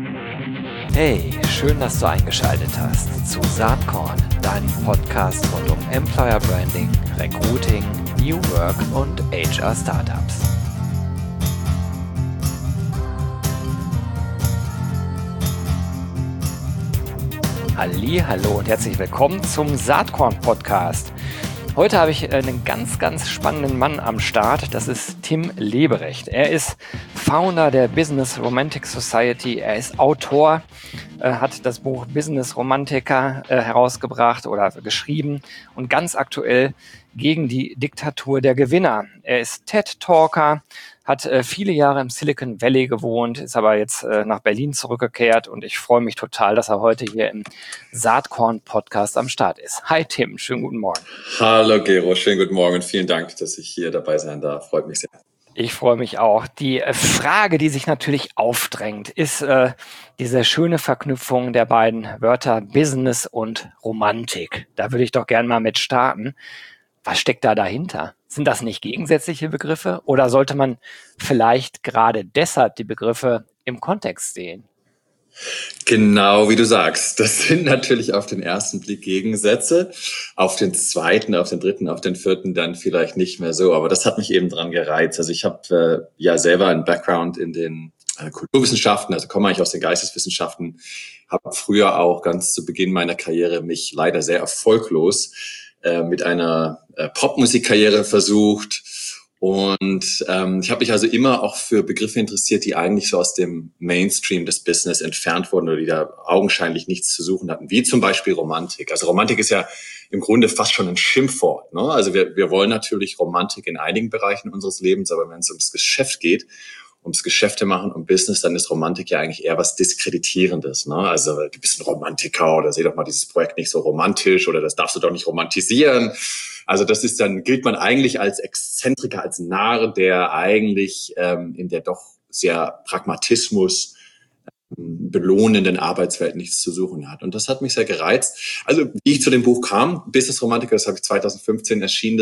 Hey, schön, dass du eingeschaltet hast zu Saatkorn, deinem Podcast rund um Employer Branding, Recruiting, New Work und HR Startups. Hallo und herzlich willkommen zum Saatkorn Podcast. Heute habe ich einen ganz spannenden Mann am Start. Das ist Tim Leberecht. Er ist Founder der Business Romantic Society. Er ist Autor, hat das Buch Business Romantiker herausgebracht oder geschrieben und ganz aktuell gegen die Diktatur der Gewinner. Er ist TED-Talker, hat viele Jahre im Silicon Valley gewohnt, ist aber jetzt nach Berlin zurückgekehrt und ich freue mich total, dass er heute hier im Saatkorn-Podcast am Start ist. Hi Tim, schönen guten Morgen. Hallo Gero, schönen guten Morgen und vielen Dank, dass ich hier dabei sein darf. Freut mich sehr. Ich freue mich auch. Die Frage, die sich natürlich aufdrängt, ist diese schöne Verknüpfung der beiden Wörter Business und Romantik. Da würde ich doch gerne mal mit starten. Was steckt da dahinter? Sind das nicht gegensätzliche Begriffe oder sollte man vielleicht gerade deshalb die Begriffe im Kontext sehen? Genau wie du sagst, das sind natürlich auf den ersten Blick Gegensätze, auf den zweiten, auf den dritten, auf den vierten dann vielleicht nicht mehr so, aber das hat mich eben dran gereizt. Also ich habe ja selber einen Background in den Kulturwissenschaften, also komme eigentlich aus den Geisteswissenschaften, habe früher auch ganz zu Beginn meiner Karriere mich leider sehr erfolglos mit einer Popmusikkarriere versucht. Und ich habe mich also immer auch für Begriffe interessiert, die eigentlich so aus dem Mainstream des Business entfernt wurden oder die da augenscheinlich nichts zu suchen hatten, wie zum Beispiel Romantik. Also Romantik ist ja im Grunde fast schon ein Schimpfwort, ne? Also wir wollen natürlich Romantik in einigen Bereichen unseres Lebens, aber wenn es ums Geschäft geht, ums Geschäfte machen, um Business, dann ist Romantik ja eigentlich eher was Diskreditierendes, ne? Also du bist ein Romantiker oder seh doch mal dieses Projekt nicht so romantisch oder das darfst du doch nicht romantisieren. Also das ist dann, gilt man eigentlich als Exzentriker, als Narr, der eigentlich in der doch sehr Pragmatismus belohnenden Arbeitswelt nichts zu suchen hat. Und das hat mich sehr gereizt. Also wie ich zu dem Buch kam, Business Romantiker, das habe ich 2015 erschienen,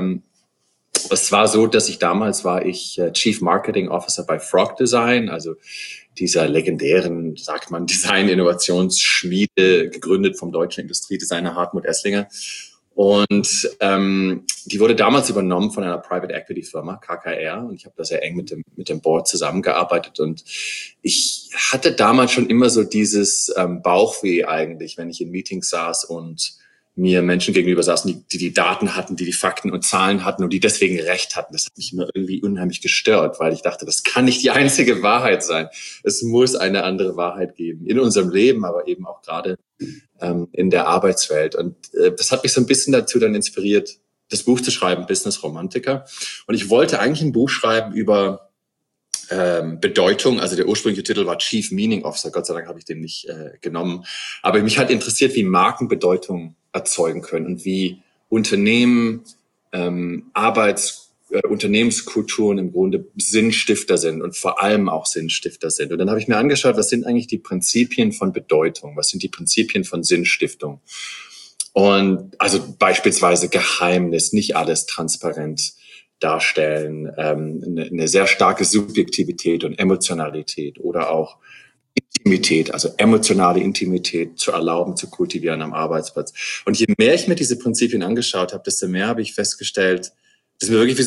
es war so, dass war ich Chief Marketing Officer bei Frog Design, also dieser legendären, sagt man, Design-Innovationsschmiede, gegründet vom deutschen Industriedesigner Hartmut Esslinger. Und die wurde damals übernommen von einer Private Equity Firma, KKR, und ich habe da sehr eng mit dem Board zusammengearbeitet. Und ich hatte damals schon immer so dieses Bauchweh eigentlich, wenn ich in Meetings saß und mir Menschen gegenüber saßen, die Daten hatten, die Fakten und Zahlen hatten und die deswegen Recht hatten. Das hat mich immer irgendwie unheimlich gestört, weil ich dachte, das kann nicht die einzige Wahrheit sein. Es muss eine andere Wahrheit geben in unserem Leben, aber eben auch gerade in der Arbeitswelt. Und das hat mich so ein bisschen dazu dann inspiriert, das Buch zu schreiben, Business Romantiker. Und ich wollte eigentlich ein Buch schreiben über Bedeutung, also der ursprüngliche Titel war Chief Meaning Officer, Gott sei Dank habe ich den nicht genommen. Aber mich hat interessiert, wie Marken Bedeutung erzeugen können und wie Unternehmen, Unternehmenskulturen im Grunde Sinnstifter sind und vor allem auch Sinnstifter sind. Und dann habe ich mir angeschaut, was sind eigentlich die Prinzipien von Bedeutung, was sind die Prinzipien von Sinnstiftung. Und also beispielsweise Geheimnis, nicht alles transparent darstellen, eine sehr starke Subjektivität und Emotionalität oder auch Intimität, also emotionale Intimität zu erlauben, zu kultivieren am Arbeitsplatz. Und je mehr ich mir diese Prinzipien angeschaut habe, desto mehr habe ich festgestellt, das ist mir wirklich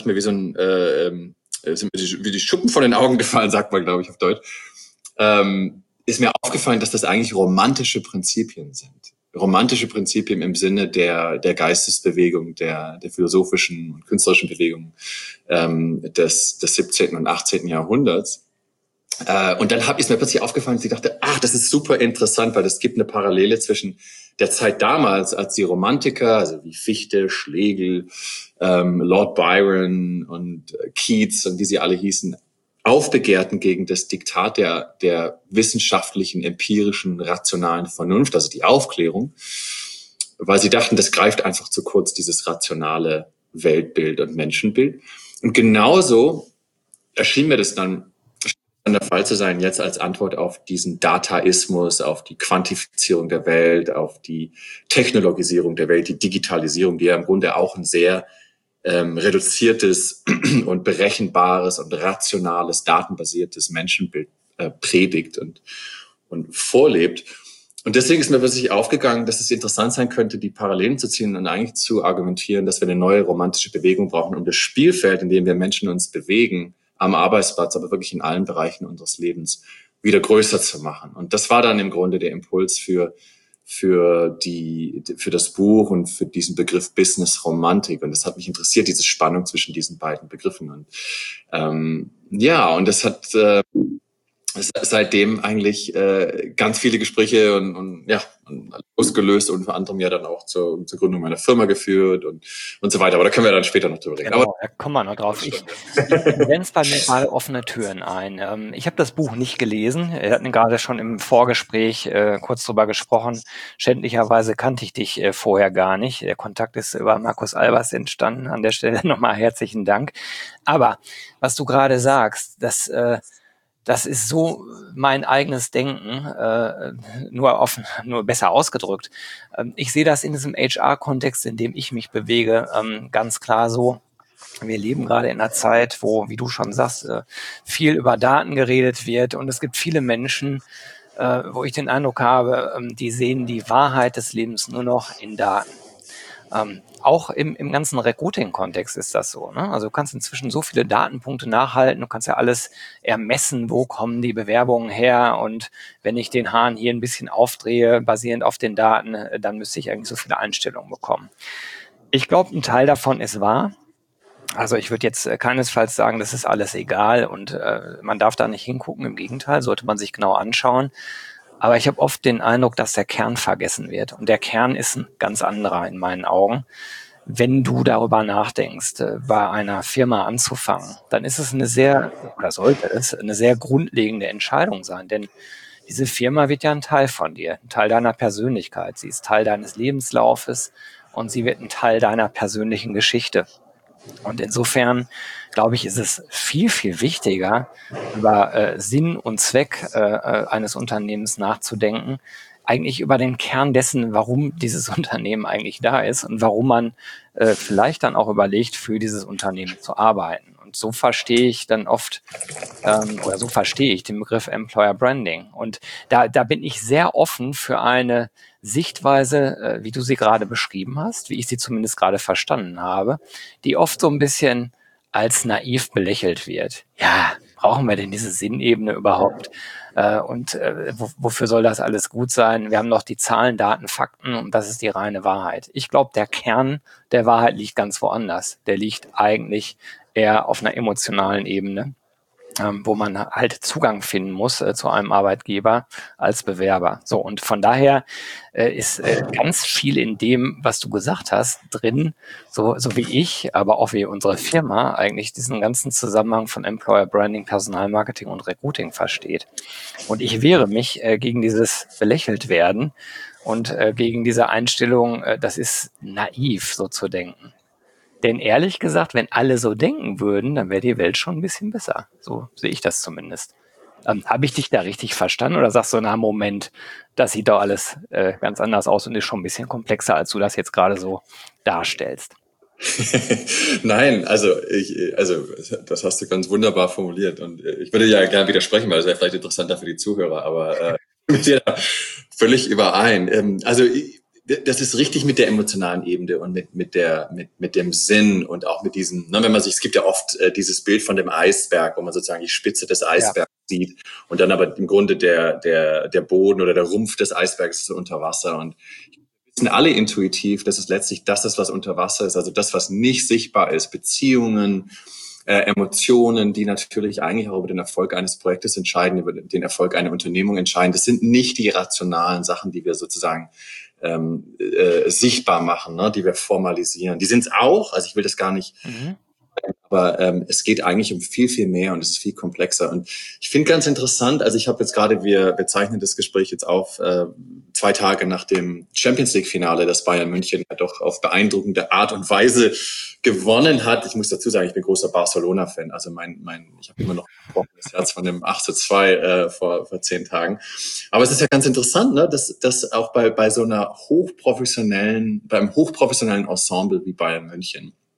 wie die Schuppen von den Augen gefallen, sagt man, glaube ich, auf Deutsch, ist mir aufgefallen, dass das eigentlich romantische Prinzipien sind. Romantische Prinzipien im Sinne der Geistesbewegung, der philosophischen und künstlerischen Bewegung des 17. und 18. Jahrhunderts. Und dann ist mir plötzlich aufgefallen, dass ich dachte, das ist super interessant, weil es gibt eine Parallele zwischen der Zeit damals, als die Romantiker, also wie Fichte, Schlegel, Lord Byron und Keats und wie sie alle hießen, aufbegehrten gegen das Diktat der wissenschaftlichen, empirischen, rationalen Vernunft, also die Aufklärung, weil sie dachten, das greift einfach zu kurz, dieses rationale Weltbild und Menschenbild. Und genauso erschien mir das dann der Fall zu sein, jetzt als Antwort auf diesen Dataismus, auf die Quantifizierung der Welt, auf die Technologisierung der Welt, die Digitalisierung, die ja im Grunde auch ein sehr reduziertes und berechenbares und rationales, datenbasiertes Menschenbild predigt und vorlebt. Und deswegen ist mir plötzlich aufgegangen, dass es interessant sein könnte, die Parallelen zu ziehen und eigentlich zu argumentieren, dass wir eine neue romantische Bewegung brauchen, um das Spielfeld, in dem wir Menschen uns bewegen, am Arbeitsplatz, aber wirklich in allen Bereichen unseres Lebens, wieder größer zu machen. Und das war dann im Grunde der Impuls für das Buch und für diesen Begriff Business Romantik. Und das hat mich interessiert, diese Spannung zwischen diesen beiden Begriffen. Und und das hat seitdem eigentlich ganz viele Gespräche und ausgelöst und unter anderem ja dann auch zur Gründung meiner Firma geführt und so weiter. Aber da können wir dann später noch drüber reden. Genau, da kommen wir noch drauf. Ich grenze bei mir gerade offene Türen ein. Ich habe das Buch nicht gelesen. Wir hatten gerade schon im Vorgespräch kurz drüber gesprochen. Schändlicherweise kannte ich dich vorher gar nicht. Der Kontakt ist über Markus Albers entstanden. An der Stelle nochmal herzlichen Dank. Aber was du gerade sagst, das ist so mein eigenes Denken, nur besser ausgedrückt. Ich sehe das in diesem HR-Kontext, in dem ich mich bewege, ganz klar so. Wir leben gerade in einer Zeit, wo, wie du schon sagst, viel über Daten geredet wird. Und es gibt viele Menschen, wo ich den Eindruck habe, die sehen die Wahrheit des Lebens nur noch in Daten. Auch im ganzen Recruiting-Kontext ist das so. Ne? Also du kannst inzwischen so viele Datenpunkte nachhalten, du kannst ja alles ermessen, wo kommen die Bewerbungen her, und wenn ich den Hahn hier ein bisschen aufdrehe, basierend auf den Daten, dann müsste ich eigentlich so viele Einstellungen bekommen. Ich glaube, ein Teil davon ist wahr. Also ich würde jetzt keinesfalls sagen, das ist alles egal und man darf da nicht hingucken. Im Gegenteil, sollte man sich genau anschauen. Aber ich habe oft den Eindruck, dass der Kern vergessen wird. Und der Kern ist ein ganz anderer in meinen Augen. Wenn du darüber nachdenkst, bei einer Firma anzufangen, dann ist es sollte es eine sehr grundlegende Entscheidung sein. Denn diese Firma wird ja ein Teil von dir, ein Teil deiner Persönlichkeit. Sie ist Teil deines Lebenslaufes und sie wird ein Teil deiner persönlichen Geschichte. Und insofern, glaube ich, ist es viel, viel wichtiger, über Sinn und Zweck eines Unternehmens nachzudenken, eigentlich über den Kern dessen, warum dieses Unternehmen eigentlich da ist und warum man vielleicht dann auch überlegt, für dieses Unternehmen zu arbeiten. Und so verstehe ich dann oft, oder so verstehe ich den Begriff Employer Branding. Und da bin ich sehr offen für eine Sichtweise, wie du sie gerade beschrieben hast, wie ich sie zumindest gerade verstanden habe, die oft so ein bisschen als naiv belächelt wird. Ja, brauchen wir denn diese Sinnebene überhaupt? Wofür soll das alles gut sein? Wir haben noch die Zahlen, Daten, Fakten und das ist die reine Wahrheit. Ich glaube, der Kern der Wahrheit liegt ganz woanders. Der liegt eigentlich eher auf einer emotionalen Ebene, wo man halt Zugang finden muss zu einem Arbeitgeber als Bewerber. So, und von daher ist ganz viel in dem, was du gesagt hast, drin, so wie ich, aber auch wie unsere Firma eigentlich diesen ganzen Zusammenhang von Employer Branding, Personalmarketing und Recruiting versteht. Und ich wehre mich gegen dieses belächelt werden und gegen diese Einstellung, das ist naiv, so zu denken. Denn ehrlich gesagt, wenn alle so denken würden, dann wäre die Welt schon ein bisschen besser. So sehe ich das zumindest. Habe ich dich da richtig verstanden oder sagst du, na Moment, das sieht doch alles ganz anders aus und ist schon ein bisschen komplexer, als du das jetzt gerade so darstellst? Nein, also das hast du ganz wunderbar formuliert und ich würde ja gerne widersprechen, weil es wäre vielleicht interessanter für die Zuhörer, aber mit dir da völlig überein. Das ist richtig mit der emotionalen Ebene und mit dem Sinn und auch mit diesem, ne, wenn man sich, es gibt ja oft dieses Bild von dem Eisberg, wo man sozusagen die Spitze des Eisbergs sieht und dann aber im Grunde der Boden oder der Rumpf des Eisbergs ist unter Wasser und wissen alle intuitiv, dass es letztlich das ist, was unter Wasser ist, also das, was nicht sichtbar ist, Beziehungen, Emotionen, die natürlich eigentlich auch über den Erfolg eines Projektes entscheiden, über den Erfolg einer Unternehmung entscheiden. Das sind nicht die rationalen Sachen, die wir sozusagen sichtbar machen, ne, die wir formalisieren. Die sind es auch, also ich will das gar nicht, aber es geht eigentlich um viel, viel mehr und es ist viel komplexer. Und ich finde ganz interessant, also ich habe jetzt gerade, wir zeichnen das Gespräch jetzt auf 2 Tage nach dem Champions League-Finale, das Bayern München ja doch auf beeindruckende Art und Weise gewonnen hat. Ich muss dazu sagen, ich bin großer Barcelona-Fan. Also ich habe immer noch ein gebrochenes Herz von dem 8:2 vor 10 Tagen. Aber es ist ja ganz interessant, ne, dass auch bei so einer beim hochprofessionellen Ensemble wie Bayern München,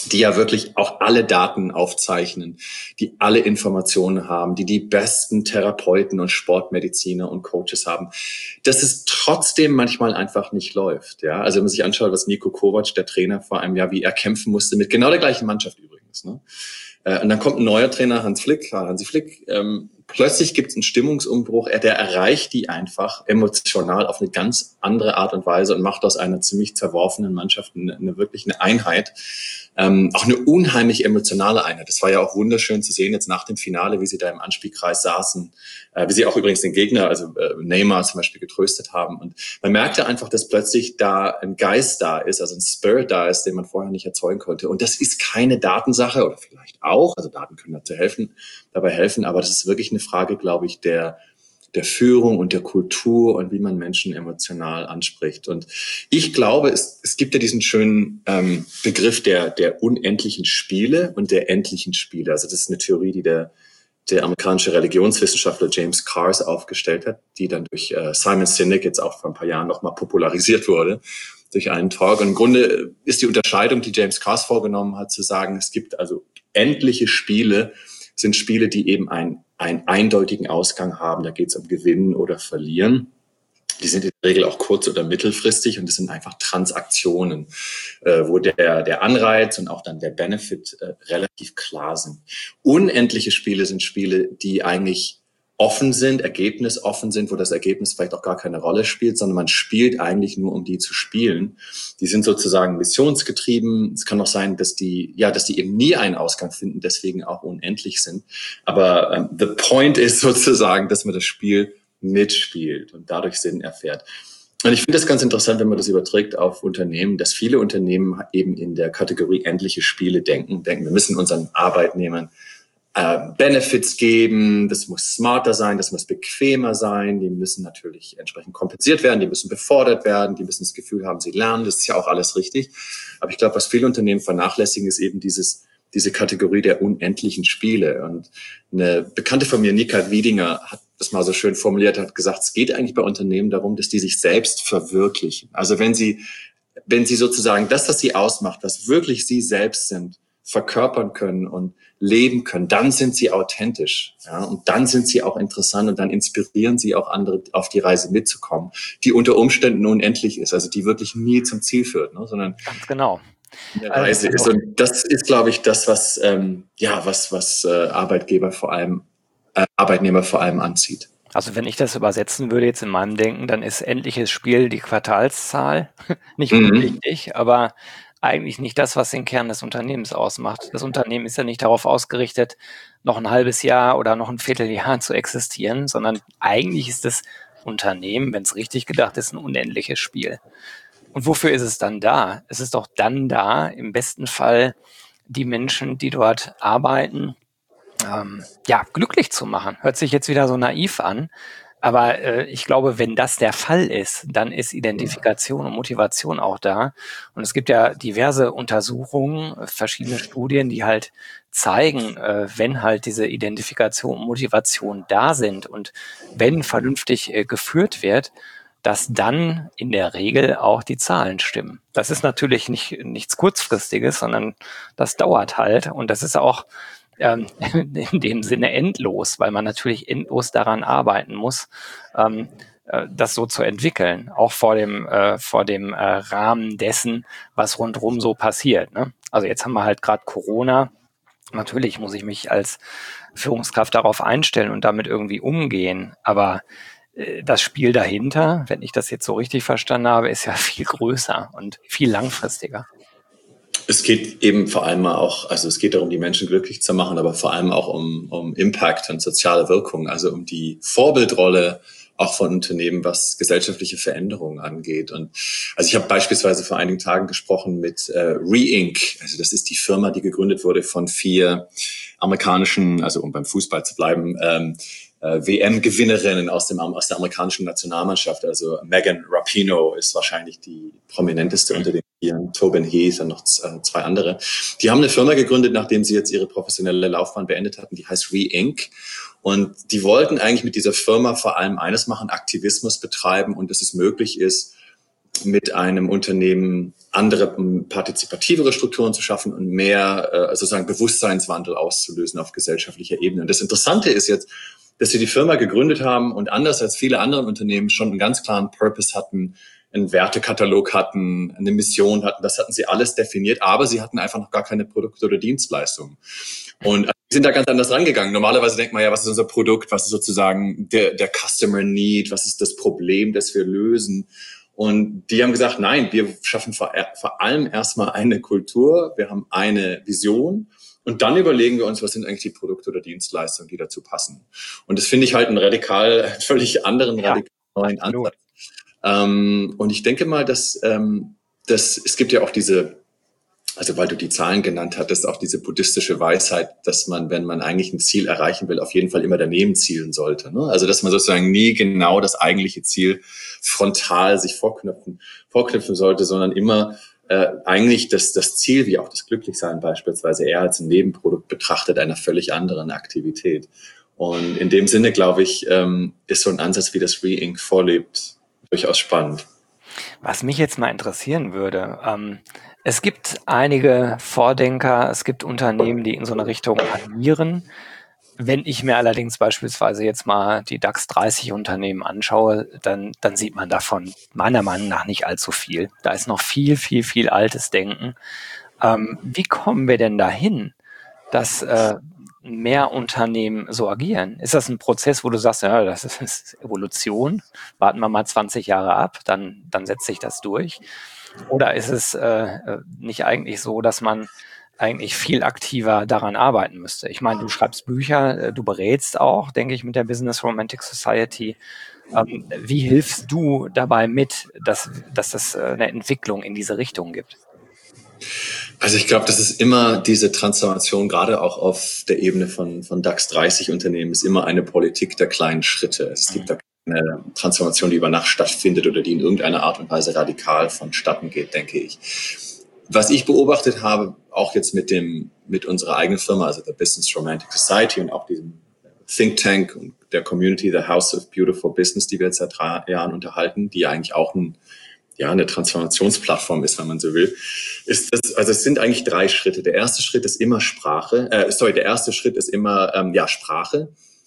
die ja wirklich auch alle Daten aufzeichnen, die alle Informationen haben, die die besten Therapeuten und Sportmediziner und Coaches haben, dass es trotzdem manchmal einfach nicht läuft. Ja, also wenn man sich anschaut, was Niko Kovac, der Trainer, vor einem Jahr, wie er kämpfen musste mit genau der gleichen Mannschaft übrigens. Ne? Und dann kommt ein neuer Trainer, Hansi Flick. Plötzlich gibt es einen Stimmungsumbruch. Der erreicht die einfach emotional auf eine ganz andere Art und Weise und macht aus einer ziemlich zerworfenen Mannschaft wirklich eine Einheit. Auch eine unheimlich emotionale Einheit. Das war ja auch wunderschön zu sehen jetzt nach dem Finale, wie sie da im Anspielkreis saßen, wie sie auch übrigens den Gegner, also Neymar zum Beispiel, getröstet haben. Und man merkte einfach, dass plötzlich da ein Geist da ist, also ein Spirit da ist, den man vorher nicht erzeugen konnte. Und das ist keine Datensache oder vielleicht auch, also Daten können dabei helfen, aber das ist wirklich eine Frage, glaube ich, der Führung und der Kultur und wie man Menschen emotional anspricht. Und ich glaube, es gibt ja diesen schönen Begriff der unendlichen Spiele und der endlichen Spiele. Also das ist eine Theorie, die der amerikanische Religionswissenschaftler James Cars aufgestellt hat, die dann durch Simon Sinek jetzt auch vor ein paar Jahren nochmal popularisiert wurde durch einen Talk. Und im Grunde ist die Unterscheidung, die James Cars vorgenommen hat, zu sagen, es gibt also endliche Spiele, sind Spiele, die eben einen eindeutigen Ausgang haben. Da geht es um Gewinnen oder Verlieren. Die sind in der Regel auch kurz- oder mittelfristig und das sind einfach Transaktionen, wo der Anreiz und auch dann der Benefit relativ klar sind. Unendliche Spiele sind Spiele, die eigentlich offen sind, ergebnisoffen sind, wo das Ergebnis vielleicht auch gar keine Rolle spielt, sondern man spielt eigentlich nur, um die zu spielen. Die sind sozusagen missionsgetrieben. Es kann auch sein, dass die eben nie einen Ausgang finden, deswegen auch unendlich sind. Aber the point ist sozusagen, dass man das Spiel mitspielt und dadurch Sinn erfährt. Und ich finde das ganz interessant, wenn man das überträgt auf Unternehmen, dass viele Unternehmen eben in der Kategorie endliche Spiele denken, wir müssen unseren Arbeitnehmern Benefits geben, das muss smarter sein, das muss bequemer sein, die müssen natürlich entsprechend kompensiert werden, die müssen befordert werden, die müssen das Gefühl haben, sie lernen, das ist ja auch alles richtig. Aber ich glaube, was viele Unternehmen vernachlässigen, ist eben diese Kategorie der unendlichen Spiele. Und eine Bekannte von mir, Nika Wiedinger, hat das mal so schön formuliert, hat gesagt, es geht eigentlich bei Unternehmen darum, dass die sich selbst verwirklichen. Also wenn sie sozusagen das, was sie ausmacht, was wirklich sie selbst sind, verkörpern können und leben können, dann sind sie authentisch, ja, und dann sind sie auch interessant und dann inspirieren sie auch andere auf die Reise mitzukommen, die unter Umständen unendlich ist, also die wirklich nie zum Ziel führt, ne, sondern Ganz genau. eine Reise ist. Und das ist, glaube ich, das, was Arbeitnehmer vor allem anzieht. Also wenn ich das übersetzen würde jetzt in meinem Denken, dann ist endliches Spiel die Quartalszahl. Nicht unwichtig, aber eigentlich nicht das, was den Kern des Unternehmens ausmacht. Das Unternehmen ist ja nicht darauf ausgerichtet, noch ein halbes Jahr oder noch ein Vierteljahr zu existieren, sondern eigentlich ist das Unternehmen, wenn es richtig gedacht ist, ein unendliches Spiel. Und wofür ist es dann da? Es ist doch dann da, im besten Fall die Menschen, die dort arbeiten, glücklich zu machen. Hört sich jetzt wieder so naiv an, aber ich glaube, wenn das der Fall ist, dann ist Identifikation und Motivation auch da. Und es gibt ja diverse Untersuchungen, verschiedene Studien, die halt zeigen, wenn halt diese Identifikation und Motivation da sind und wenn vernünftig geführt wird, dass dann in der Regel auch die Zahlen stimmen. Das ist natürlich nichts Kurzfristiges, sondern das dauert halt. Und das ist auch in dem Sinne endlos, weil man natürlich endlos daran arbeiten muss, das so zu entwickeln, auch vor dem Rahmen dessen, was rundherum so passiert. Ne? Also jetzt haben wir halt gerade Corona. Natürlich muss ich mich als Führungskraft darauf einstellen und damit irgendwie umgehen, aber das Spiel dahinter, wenn ich das jetzt so richtig verstanden habe, ist ja viel größer und viel langfristiger. Es geht eben vor allem auch, also es geht darum, die Menschen glücklich zu machen, aber vor allem auch um Impact und soziale Wirkung, also um die Vorbildrolle auch von Unternehmen, was gesellschaftliche Veränderungen angeht. Und also ich habe beispielsweise vor einigen Tagen gesprochen mit Re-Inc. Also das ist die Firma, die gegründet wurde von 4 amerikanischen, also um beim Fußball zu bleiben, WM-Gewinnerinnen aus der amerikanischen Nationalmannschaft. Also Megan Rapinoe ist wahrscheinlich die prominenteste unter den 4, Tobin Heath und noch 2 andere. Die haben eine Firma gegründet, nachdem sie jetzt ihre professionelle Laufbahn beendet hatten. Die heißt Re-Inc. Und die wollten eigentlich mit dieser Firma vor allem eines machen, Aktivismus betreiben und dass es möglich ist, mit einem Unternehmen andere partizipativere Strukturen zu schaffen und mehr sozusagen Bewusstseinswandel auszulösen auf gesellschaftlicher Ebene. Und das Interessante ist jetzt, dass sie die Firma gegründet haben und anders als viele andere Unternehmen schon einen ganz klaren Purpose hatten, einen Wertekatalog hatten, eine Mission hatten. Das hatten sie alles definiert, aber sie hatten einfach noch gar keine Produkte oder Dienstleistungen. Und die sind da ganz anders rangegangen. Normalerweise denkt man ja, was ist unser Produkt? Was ist sozusagen der Customer Need? Was ist das Problem, das wir lösen? Und die haben gesagt, nein, wir schaffen vor allem erstmal eine Kultur. Wir haben eine Vision. Und dann überlegen wir uns, was sind eigentlich die Produkte oder Dienstleistungen, die dazu passen. Und das finde ich halt einen völlig anderen, radikal neuen Ansatz. Und ich denke mal, dass es gibt ja auch also weil du die Zahlen genannt hattest, auch diese buddhistische Weisheit, dass man, wenn man eigentlich ein Ziel erreichen will, auf jeden Fall immer daneben zielen sollte. Ne? Also dass man sozusagen nie genau das eigentliche Ziel frontal sich vorknüpfen sollte, sondern immer eigentlich das Ziel, wie auch das Glücklichsein beispielsweise, eher als ein Nebenprodukt betrachtet einer völlig anderen Aktivität. Und in dem Sinne, glaube ich, ist so ein Ansatz, wie das Re-Inc. vorlebt, durchaus spannend. Was mich jetzt mal interessieren würde, es gibt einige Vordenker, es gibt Unternehmen, die in so eine Richtung agieren. Wenn ich mir allerdings beispielsweise jetzt mal die DAX 30 Unternehmen anschaue, dann sieht man davon meiner Meinung nach nicht allzu viel. Da ist noch viel altes Denken. Wie kommen wir denn dahin, dass mehr Unternehmen so agieren? Ist das ein Prozess, wo du sagst, ja, das ist Evolution, warten wir mal 20 Jahre ab, dann setzt sich das durch? Oder ist es nicht eigentlich so, dass man eigentlich viel aktiver daran arbeiten müsste? Ich meine, du schreibst Bücher, du berätst auch, denke ich, mit der Business Romantic Society. Wie hilfst du dabei mit, dass es eine Entwicklung in diese Richtung gibt? Also ich glaube, das ist immer diese Transformation, gerade auch auf der Ebene von DAX 30 Unternehmen, ist immer eine Politik der kleinen Schritte. Es gibt da keine Transformation, die über Nacht stattfindet oder die in irgendeiner Art und Weise radikal vonstatten geht, denke ich. Was ich beobachtet habe, auch jetzt mit unserer eigenen Firma, also der Business Romantic Society und auch diesem Think Tank und der Community, the House of Beautiful Business, die wir jetzt seit 3 Jahren unterhalten, die ja eigentlich auch eine Transformationsplattform ist, wenn man so will, also es sind eigentlich 3 Schritte. Der erste Schritt ist immer Sprache, Sprache,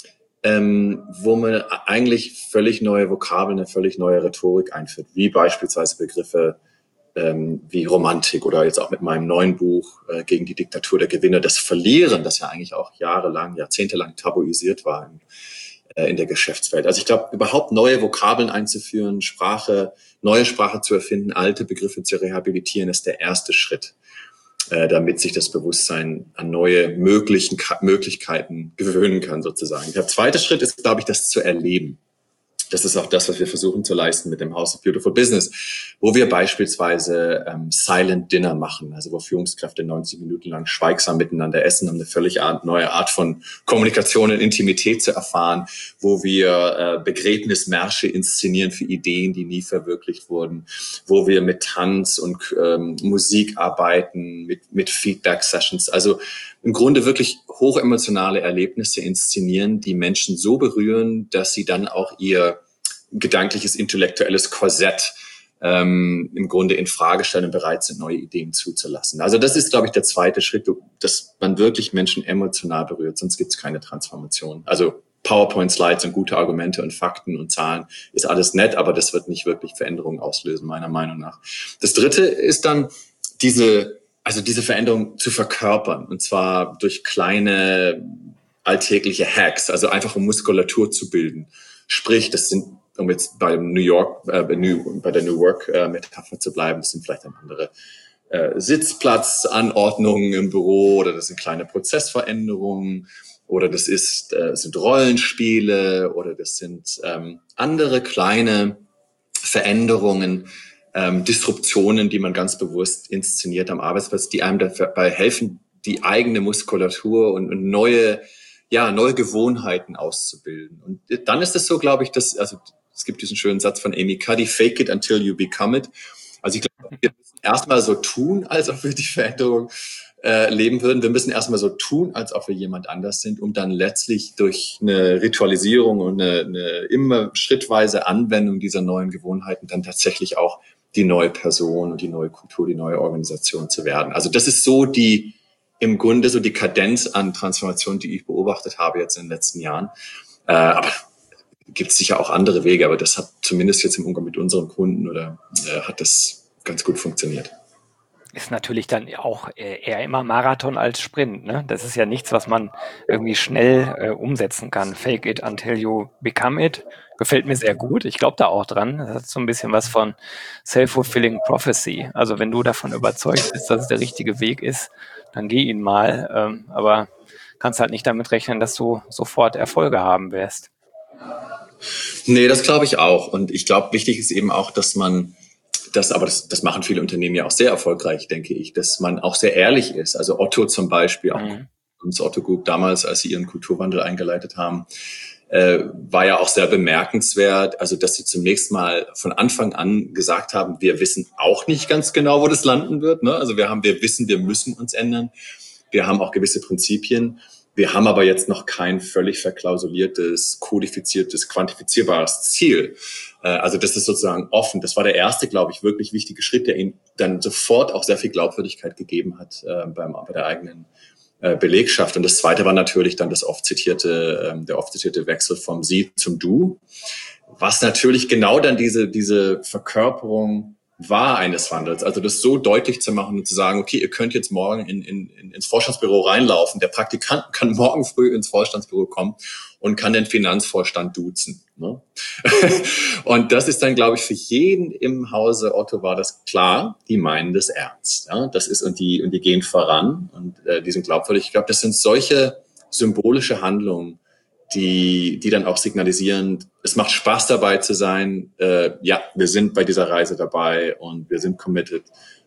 wo man eigentlich völlig neue Vokabeln, eine völlig neue Rhetorik einführt, wie beispielsweise Begriffe wie Romantik oder jetzt auch mit meinem neuen Buch gegen die Diktatur der Gewinner, das Verlieren, das ja eigentlich auch jahrzehntelang tabuisiert war in der Geschäftswelt. Also ich glaube, überhaupt neue Vokabeln einzuführen, neue Sprache zu erfinden, alte Begriffe zu rehabilitieren, ist der erste Schritt, damit sich das Bewusstsein an neue Möglichkeiten gewöhnen kann, sozusagen. Der zweite Schritt ist, glaube ich, das zu erleben. Das ist auch das, was wir versuchen zu leisten mit dem House of Beautiful Business, wo wir beispielsweise Silent Dinner machen, also wo Führungskräfte 90 Minuten lang schweigsam miteinander essen, um eine völlig neue Art von Kommunikation und Intimität zu erfahren, wo wir Begräbnismärsche inszenieren für Ideen, die nie verwirklicht wurden, wo wir mit Tanz und Musik arbeiten, mit Feedback-Sessions, also im Grunde wirklich hochemotionale Erlebnisse inszenieren, die Menschen so berühren, dass sie dann auch ihr gedankliches, intellektuelles Korsett im Grunde in Frage stellen und bereit sind, neue Ideen zuzulassen. Also das ist, glaube ich, der zweite Schritt, dass man wirklich Menschen emotional berührt, sonst gibt es keine Transformation. Also PowerPoint-Slides und gute Argumente und Fakten und Zahlen ist alles nett, aber das wird nicht wirklich Veränderungen auslösen, meiner Meinung nach. Das dritte ist dann diese Veränderung zu verkörpern, und zwar durch kleine alltägliche Hacks, also einfach um Muskulatur zu bilden. Sprich, das sind, um jetzt bei der New Work Metapher zu bleiben, das sind vielleicht dann andere Sitzplatzanordnungen im Büro, oder das sind kleine Prozessveränderungen, oder das sind Rollenspiele, oder das sind andere kleine Veränderungen, Disruptionen, die man ganz bewusst inszeniert am Arbeitsplatz, die einem dabei helfen, die eigene Muskulatur und neue Gewohnheiten auszubilden. Und dann ist es so, glaube ich, es gibt diesen schönen Satz von Amy Cuddy, fake it until you become it. Also ich glaube, wir müssen erstmal so tun, als ob wir die Veränderung leben würden. Wir müssen erstmal so tun, als ob wir jemand anders sind, um dann letztlich durch eine Ritualisierung und eine immer schrittweise Anwendung dieser neuen Gewohnheiten dann tatsächlich auch die neue Person und die neue Kultur, die neue Organisation zu werden. Also das ist so im Grunde so die Kadenz an Transformation, die ich beobachtet habe jetzt in den letzten Jahren. Aber gibt es sicher auch andere Wege, aber das hat zumindest jetzt im Umgang mit unseren Kunden hat das ganz gut funktioniert. Ist natürlich dann auch eher immer Marathon als Sprint, ne? Das ist ja nichts, was man irgendwie schnell umsetzen kann. Fake it until you become it. Gefällt mir sehr gut. Ich glaube da auch dran. Das hat so ein bisschen was von self-fulfilling prophecy. Also wenn du davon überzeugt bist, dass es der richtige Weg ist, dann geh ihn mal. Aber kannst halt nicht damit rechnen, dass du sofort Erfolge haben wirst. Nee, das glaube ich auch. Und ich glaube, wichtig ist eben auch, dass man das machen viele Unternehmen ja auch sehr erfolgreich, denke ich, dass man auch sehr ehrlich ist. Also Otto zum Beispiel, auch uns Otto Group damals, als sie ihren Kulturwandel eingeleitet haben, war ja auch sehr bemerkenswert. Also, dass sie zunächst mal von Anfang an gesagt haben, wir wissen auch nicht ganz genau, wo das landen wird. Ne? Also wir wissen, wir müssen uns ändern. Wir haben auch gewisse Prinzipien. Wir haben aber jetzt noch kein völlig verklausuliertes, kodifiziertes, quantifizierbares Ziel. Also das ist sozusagen offen. Das war der erste, glaube ich, wirklich wichtige Schritt, der ihnen dann sofort auch sehr viel Glaubwürdigkeit gegeben hat bei der eigenen Belegschaft. Und das zweite war natürlich dann der oft zitierte Wechsel vom Sie zum Du, was natürlich genau dann diese Verkörperung war eines Wandels. Also das so deutlich zu machen und zu sagen, okay, ihr könnt jetzt morgen ins Vorstandsbüro reinlaufen. Der Praktikant kann morgen früh ins Vorstandsbüro kommen und kann den Finanzvorstand duzen. Ne? Und das ist dann, glaube ich, für jeden im Hause Otto war das klar, die meinen das ernst. Ja? Das ist, und die gehen voran und die sind glaubwürdig. Ich glaube, das sind solche symbolische Handlungen, die dann auch signalisieren, es macht Spaß dabei zu sein. Ja, wir sind bei dieser Reise dabei und wir sind committed.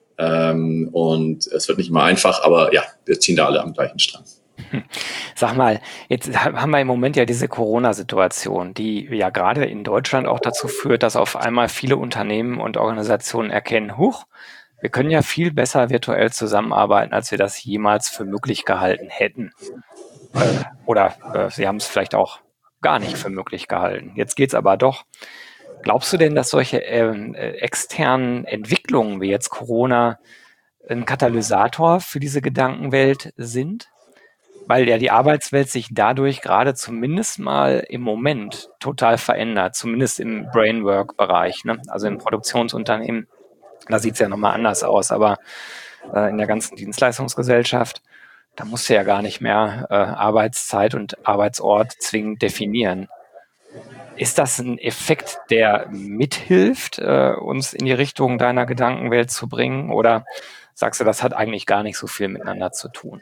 Und es wird nicht immer einfach, aber ja, wir ziehen da alle am gleichen Strang. Sag mal, jetzt haben wir im Moment ja diese Corona-Situation, die ja gerade in Deutschland auch dazu führt, dass auf einmal viele Unternehmen und Organisationen erkennen, huch, wir können ja viel besser virtuell zusammenarbeiten, als wir das jemals für möglich gehalten hätten. Oder sie haben es vielleicht auch gar nicht für möglich gehalten. Jetzt geht's aber doch. Glaubst du denn, dass solche externen Entwicklungen wie jetzt Corona ein Katalysator für diese Gedankenwelt sind? Weil ja die Arbeitswelt sich dadurch gerade zumindest mal im Moment total verändert, zumindest im Brainwork-Bereich, ne? Also im Produktionsunternehmen, da sieht's ja nochmal anders aus, aber in der ganzen Dienstleistungsgesellschaft, da musst du ja gar nicht mehr Arbeitszeit und Arbeitsort zwingend definieren. Ist das ein Effekt, der mithilft, uns in die Richtung deiner Gedankenwelt zu bringen? Oder sagst du, das hat eigentlich gar nicht so viel miteinander zu tun?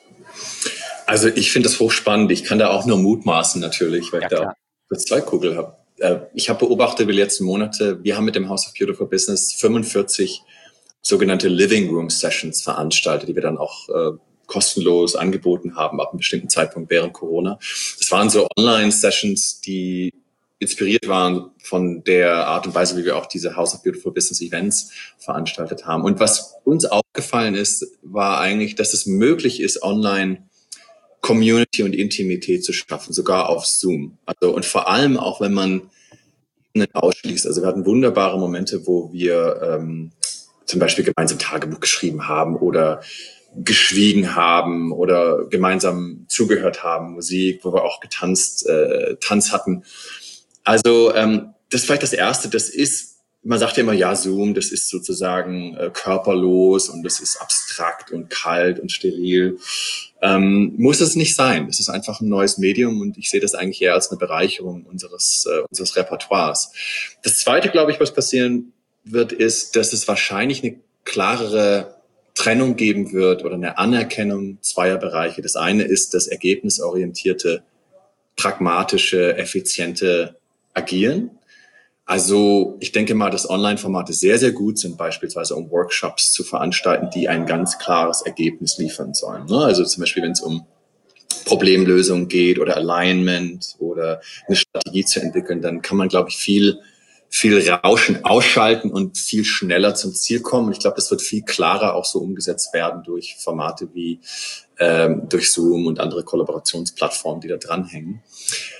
Also ich finde das hochspannend. Ich kann da auch nur mutmaßen natürlich, weil Ja, ich da auch klar. eine Zweikugel habe. Ich habe beobachtet über die letzten Monate, wir haben mit dem House of Beautiful Business 45 sogenannte Living Room Sessions veranstaltet, die wir dann auch kostenlos angeboten haben ab einem bestimmten Zeitpunkt während Corona. Das waren so Online-Sessions, die inspiriert waren von der Art und Weise, wie wir auch diese House of Beautiful Business Events veranstaltet haben. Und was uns aufgefallen ist, war eigentlich, dass es möglich ist, online Community und Intimität zu schaffen, sogar auf Zoom. Also, und vor allem auch, wenn man ausschließt. Also wir hatten wunderbare Momente, wo wir zum Beispiel gemeinsam Tagebuch geschrieben haben oder geschwiegen haben oder gemeinsam zugehört haben, Musik, wo wir auch Tanz hatten. Also das ist vielleicht das Erste, man sagt ja immer, ja, Zoom, das ist sozusagen körperlos und das ist abstrakt und kalt und steril. Muss es nicht sein. Es ist einfach ein neues Medium und ich sehe das eigentlich eher als eine Bereicherung unseres Repertoires. Das Zweite, glaube ich, was passieren wird, ist, dass es wahrscheinlich eine klarere Trennung geben wird oder eine Anerkennung zweier Bereiche. Das eine ist das ergebnisorientierte, pragmatische, effiziente Agieren. Also ich denke mal, dass Online-Formate sehr, sehr gut sind, beispielsweise um Workshops zu veranstalten, die ein ganz klares Ergebnis liefern sollen. Also zum Beispiel, wenn es um Problemlösung geht oder Alignment oder eine Strategie zu entwickeln, dann kann man, glaube ich, viel Rauschen ausschalten und viel schneller zum Ziel kommen. Und ich glaube, das wird viel klarer auch so umgesetzt werden durch Formate wie durch Zoom und andere Kollaborationsplattformen, die da dranhängen.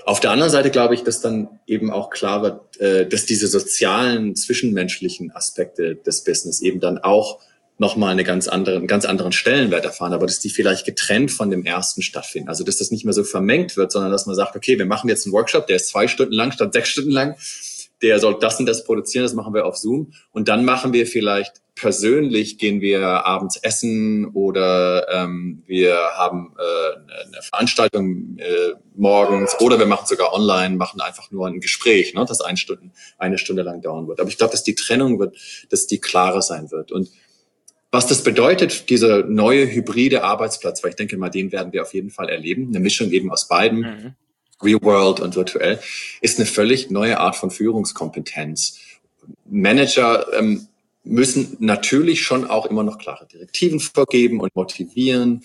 Auf der anderen Seite glaube ich, dass dann eben auch klar wird, dass diese sozialen, zwischenmenschlichen Aspekte des Business eben dann auch nochmal einen ganz anderen Stellenwert erfahren, aber dass die vielleicht getrennt von dem ersten stattfinden. Also dass das nicht mehr so vermengt wird, sondern dass man sagt, okay, wir machen jetzt einen Workshop, der ist 2 Stunden lang statt 6 Stunden lang. Der soll das und das produzieren, das machen wir auf Zoom. Und dann machen wir vielleicht persönlich, gehen wir abends essen oder wir haben eine Veranstaltung morgens oder wir machen sogar online, machen einfach nur ein Gespräch, ne, das 1 Stunde lang dauern wird. Aber ich glaube, dass die Trennung wird, dass die klarer sein wird. Und was das bedeutet, dieser neue hybride Arbeitsplatz, weil ich denke mal, den werden wir auf jeden Fall erleben, eine Mischung eben aus beiden, Real World und virtuell, ist eine völlig neue Art von Führungskompetenz. Manager müssen natürlich schon auch immer noch klare Direktiven vorgeben und motivieren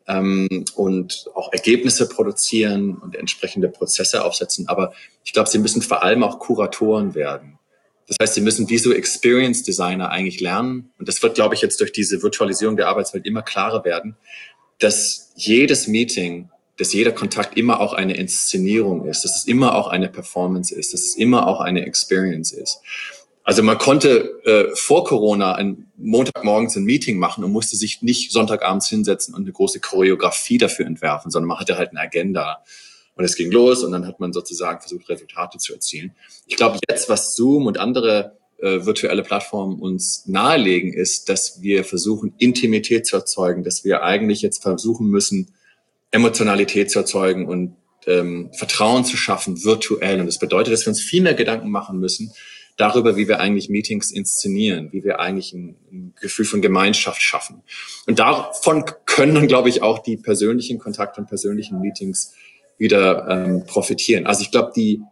und auch Ergebnisse produzieren und entsprechende Prozesse aufsetzen. Aber ich glaube, sie müssen vor allem auch Kuratoren werden. Das heißt, sie müssen wie so Experience Designer eigentlich lernen. Und das wird, glaube ich, jetzt durch diese Virtualisierung der Arbeitswelt immer klarer werden, dass jedes Meeting, dass jeder Kontakt immer auch eine Inszenierung ist, dass es immer auch eine Performance ist, dass es immer auch eine Experience ist. Also man konnte vor Corona ein Montagmorgens ein Meeting machen und musste sich nicht Sonntagabends hinsetzen und eine große Choreografie dafür entwerfen, sondern man hatte halt eine Agenda. Und es ging los und dann hat man sozusagen versucht, Resultate zu erzielen. Ich glaube, jetzt, was Zoom und andere virtuelle Plattformen uns nahelegen, ist, dass wir versuchen, Intimität zu erzeugen, dass wir eigentlich jetzt versuchen müssen, Emotionalität zu erzeugen und Vertrauen zu schaffen, virtuell. Und das bedeutet, dass wir uns viel mehr Gedanken machen müssen darüber, wie wir eigentlich Meetings inszenieren, wie wir eigentlich ein Gefühl von Gemeinschaft schaffen. Und davon können dann, glaube ich, auch die persönlichen Kontakte und persönlichen Meetings wieder profitieren. Also ich glaube,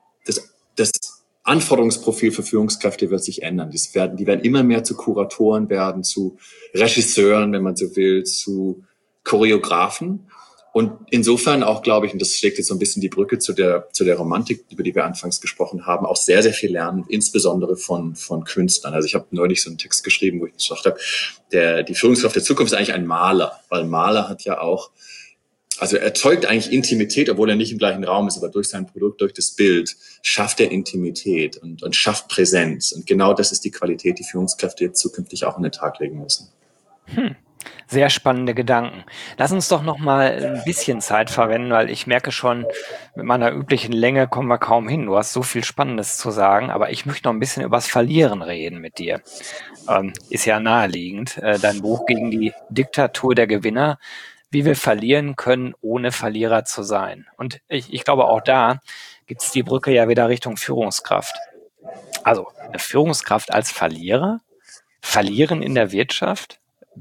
das Anforderungsprofil für Führungskräfte wird sich ändern. Die werden immer mehr zu Kuratoren werden, zu Regisseuren, wenn man so will, zu Choreografen. Und insofern auch, glaube ich, und das schlägt jetzt so ein bisschen die Brücke zu der Romantik, über die wir anfangs gesprochen haben, auch sehr, sehr viel lernen, insbesondere von Künstlern. Also ich habe neulich so einen Text geschrieben, wo ich gesagt habe, die Führungskraft der Zukunft ist eigentlich ein Maler, weil Maler hat ja auch, also er erzeugt eigentlich Intimität, obwohl er nicht im gleichen Raum ist, aber durch sein Produkt, durch das Bild schafft er Intimität und schafft Präsenz. Und genau das ist die Qualität, die Führungskräfte jetzt zukünftig auch an den Tag legen müssen. Sehr spannende Gedanken. Lass uns doch noch mal ein bisschen Zeit verwenden, weil ich merke schon, mit meiner üblichen Länge kommen wir kaum hin. Du hast so viel Spannendes zu sagen, aber ich möchte noch ein bisschen übers Verlieren reden mit dir. Ist ja naheliegend. Dein Buch gegen die Diktatur der Gewinner, wie wir verlieren können, ohne Verlierer zu sein. Und ich glaube, auch da gibt's die Brücke ja wieder Richtung Führungskraft. Also eine Führungskraft als Verlierer? Verlieren in der Wirtschaft?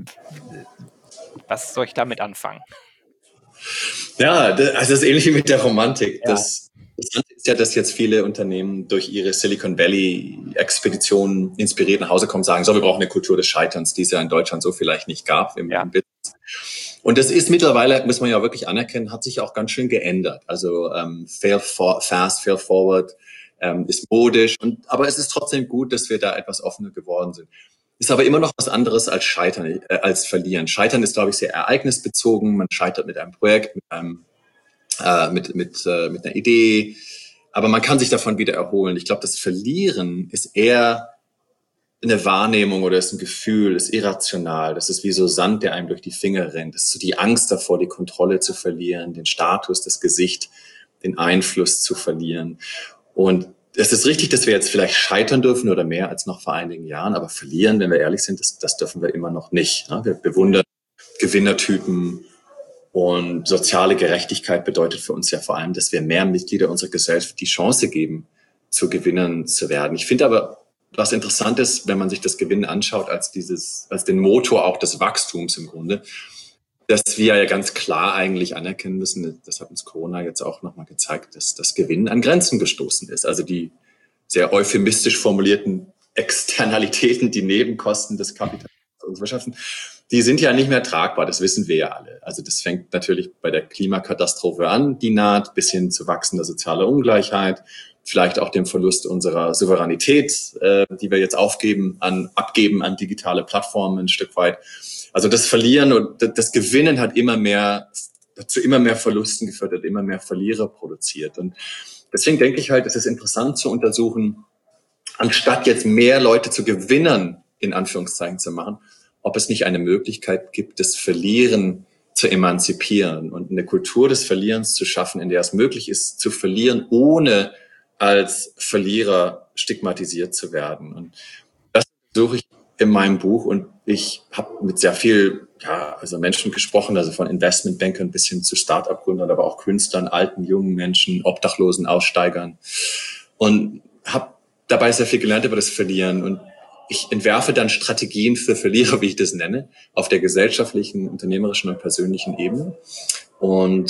Was soll ich damit anfangen? Ja, also das ist ähnlich wie mit der Romantik. Ja. Das Interessante ist ja, dass jetzt viele Unternehmen durch ihre Silicon Valley-Expeditionen inspiriert nach Hause kommen und sagen, so, wir brauchen eine Kultur des Scheiterns, die es ja in Deutschland so vielleicht nicht gab im Business. Und das ist mittlerweile, muss man ja wirklich anerkennen, hat sich auch ganz schön geändert. Also fail fast, fail forward ist modisch. Aber es ist trotzdem gut, dass wir da etwas offener geworden sind. Ist aber immer noch was anderes als Scheitern, als Verlieren. Scheitern ist, glaube ich, sehr ereignisbezogen. Man scheitert mit einem Projekt, mit einer Idee. Aber man kann sich davon wieder erholen. Ich glaube, das Verlieren ist eher eine Wahrnehmung oder ist ein Gefühl, ist irrational. Das ist wie so Sand, der einem durch die Finger rennt. Das ist so die Angst davor, die Kontrolle zu verlieren, den Status, das Gesicht, den Einfluss zu verlieren. Und es ist richtig, dass wir jetzt vielleicht scheitern dürfen oder mehr als noch vor einigen Jahren, aber verlieren, wenn wir ehrlich sind, das dürfen wir immer noch nicht. Wir bewundern Gewinnertypen und soziale Gerechtigkeit bedeutet für uns ja vor allem, dass wir mehr Mitglieder unserer Gesellschaft die Chance geben, zu Gewinnern zu werden. Ich finde aber, was interessant ist, wenn man sich das Gewinnen anschaut, als den Motor auch des Wachstums im Grunde, dass wir ja ganz klar eigentlich anerkennen müssen, das hat uns Corona jetzt auch nochmal gezeigt, dass das Gewinnen an Grenzen gestoßen ist. Also die sehr euphemistisch formulierten Externalitäten, die Nebenkosten des Kapitals und Wirtschaften, die sind ja nicht mehr tragbar, das wissen wir ja alle. Also das fängt natürlich bei der Klimakatastrophe an, die naht, bis hin zu wachsender sozialer Ungleichheit, vielleicht auch dem Verlust unserer Souveränität, die wir jetzt abgeben an digitale Plattformen ein Stück weit. Also das Verlieren und das Gewinnen hat immer mehr zu immer mehr Verlusten geführt hat, immer mehr Verlierer produziert. Und deswegen denke ich halt, es ist interessant zu untersuchen, anstatt jetzt mehr Leute zu Gewinnern in Anführungszeichen zu machen, ob es nicht eine Möglichkeit gibt, das Verlieren zu emanzipieren und eine Kultur des Verlierens zu schaffen, in der es möglich ist, zu verlieren, ohne als Verlierer stigmatisiert zu werden. Und das suche ich in meinem Buch, und ich habe mit sehr viel Menschen gesprochen, also von Investmentbankern bis hin zu Start-up-Gründern, aber auch Künstlern, alten, jungen Menschen, Obdachlosen, Aussteigern, und habe dabei sehr viel gelernt über das Verlieren. Und ich entwerfe dann Strategien für Verlierer, wie ich das nenne, auf der gesellschaftlichen, unternehmerischen und persönlichen Ebene. Und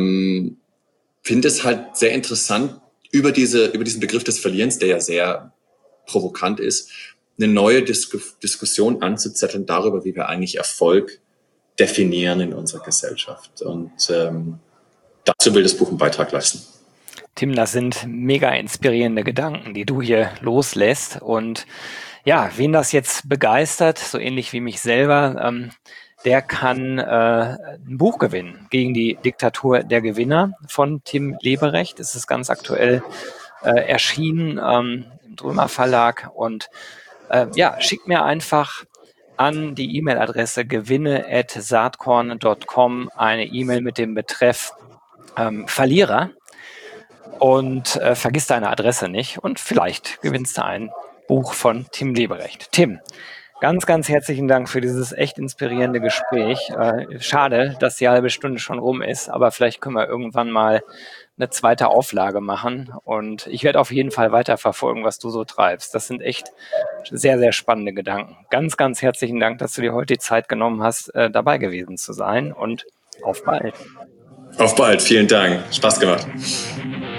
finde es halt sehr interessant, über diesen Begriff des Verlierens, der ja sehr provokant ist, eine neue Diskussion anzuzetteln darüber, wie wir eigentlich Erfolg definieren in unserer Gesellschaft. Und dazu will das Buch einen Beitrag leisten. Tim, das sind mega inspirierende Gedanken, die du hier loslässt. Und ja, wen das jetzt begeistert, so ähnlich wie mich selber, der kann ein Buch gewinnen gegen die Diktatur der Gewinner von Tim Leberecht. Es ist ganz aktuell erschienen im Drömer Verlag. Und schickt mir einfach an die E-Mail-Adresse gewinne@saatkorn.com eine E-Mail mit dem Betreff Verlierer. Und vergiss deine Adresse nicht, und vielleicht gewinnst du ein Buch von Tim Leberecht. Tim, ganz, ganz herzlichen Dank für dieses echt inspirierende Gespräch. Schade, dass die halbe Stunde schon rum ist, aber vielleicht können wir irgendwann mal eine zweite Auflage machen, und ich werde auf jeden Fall weiterverfolgen, was du so treibst. Das sind echt sehr, sehr spannende Gedanken. Ganz, ganz herzlichen Dank, dass du dir heute die Zeit genommen hast, dabei gewesen zu sein, und auf bald. Auf bald, vielen Dank. Spaß gemacht.